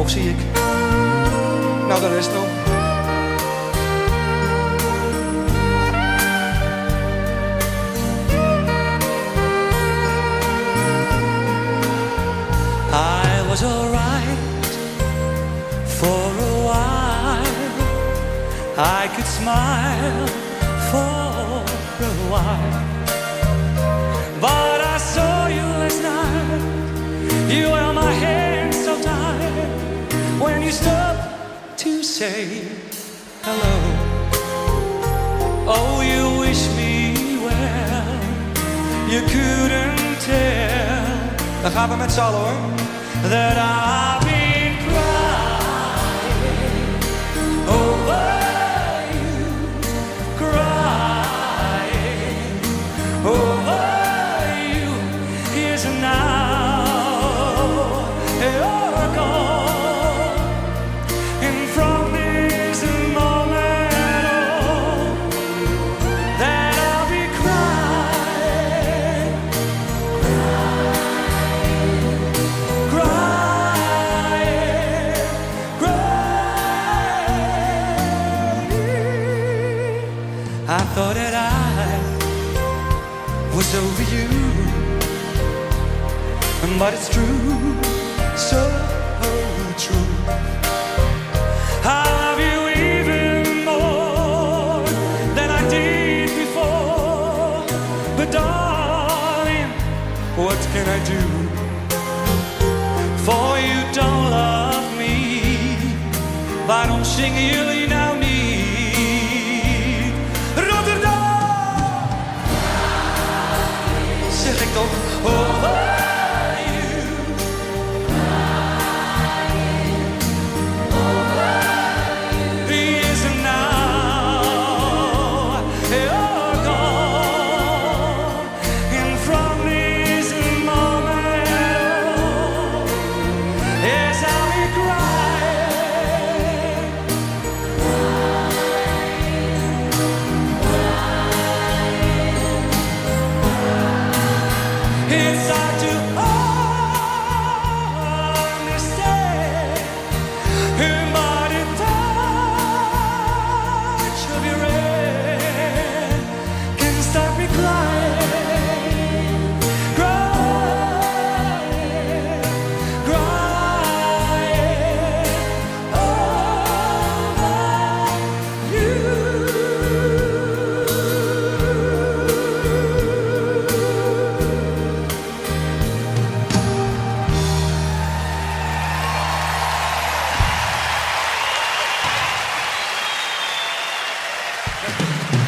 hoofd, zie ik. Nou, de rest nog. I was alright for a while. I could smile for a while. But I saw you last night. You held my hand so tight. When you stopped to say hello. Oh, you wish me well. You couldn't tell. Dan gaan we met z'n allen hoor. That I've been crying over you, crying over you. Years and now you're gone, and from this moment on, that I'll be crying, I thought that I was over you, but it's true, so true. I love you even more than I did before. But darling, what can I do? For you don't love me. Waarom zingen jullie nou niet? Zeg ik toch over you, over you. Years and now you're gone, and from this moment on, yes, I'll be crying, it's hard to understand, but the touch of your hand can stop me crying, crying, crying over you. Thank you.